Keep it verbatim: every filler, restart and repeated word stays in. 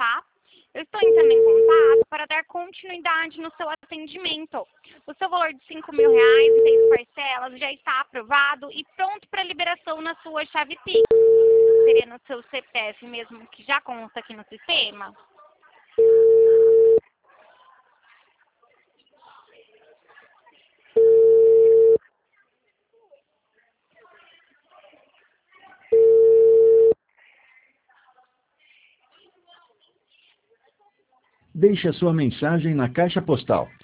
tá? Eu estou entrando em contato para dar continuidade no seu atendimento. O seu valor de cinco mil reais em seis parcelas já está aprovado e pronto para liberação na sua chave Pix. Seria no seu C P F mesmo, que já consta aqui no sistema? Deixe a sua mensagem na caixa postal